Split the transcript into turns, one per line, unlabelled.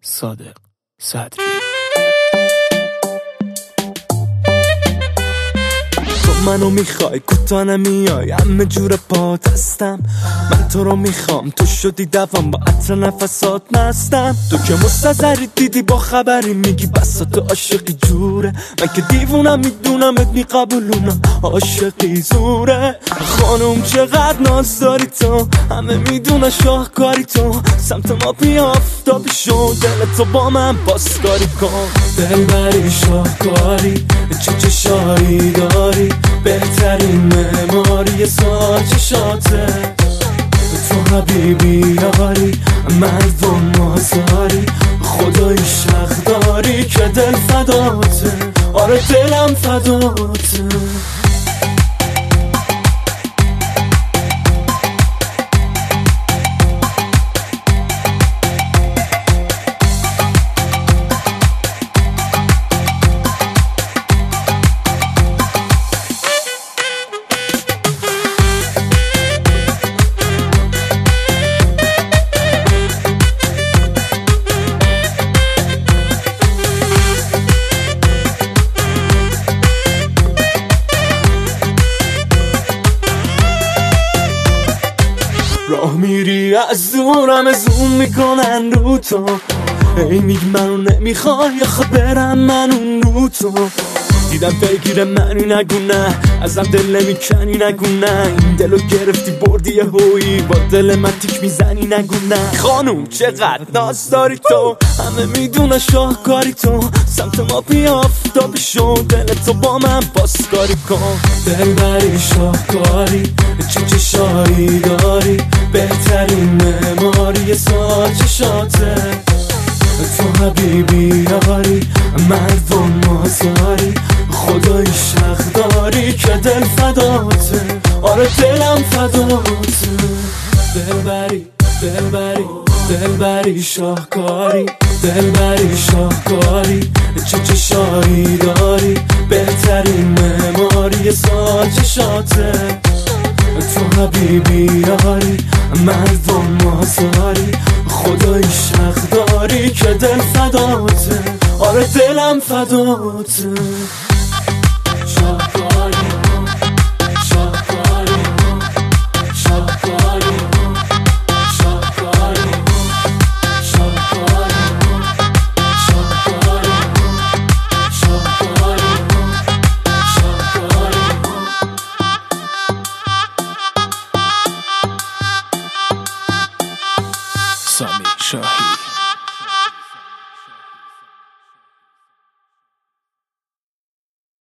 صادق صدری. تو منو میخوای کوتا نمیای، همه جور پات هستم. من تو رو میخوام، تو شدی دوام، با عطر نفسات نستم. تو که مستظری دیدی با خبری میگی بسات عاشقی جوره. من که دیوونم میدونمت میقبولونم عاشقی زوره. خانم چقدر ناز داری تو، همه میدونه شاهکاری تو. سمت ما بیا آفتابی شو، دلتو با من بازکاری کن. دلبری شاهکاری، چه چشایی داری، بهترین معماری سال چشاته. تو حبیبی یاری، مردم مازاری، خدایی شخ داری که دل فداته. آره دلم فداته. راه میری از دورم زوم میکنن رو تو. ای میگی منو نمیخوای، آخه برم من اون رو تو. دیدم بگیره منی نگو نه، ازم دل نمیکنی نگو نه. این دلو گرفتی بردی یه هویی، با دل من تیک میزنی نگو نه. خانوم چقدر ناز داری تو، همه میدونه شاهکاری تو. سمت ما بیا آفتابی شو، دلتو با من بازکاری کن. دلبری شاهکاری، چه چشایی داری، بهترین معماری سال چشاته. تو حبیبی یاری، مردم مازاری، خدایی شخ داری که دل فداته. آره دلم فداته. دلبری دلبری دلبری شاهکاری، دلبری شاهکاری، چه چشایی داری، بهترین معماری سال چشاته. تو حبیبی یاری، مردم مازاری، خدایی شخ داری که دل فداته. آره دلم فداته. شاهکاری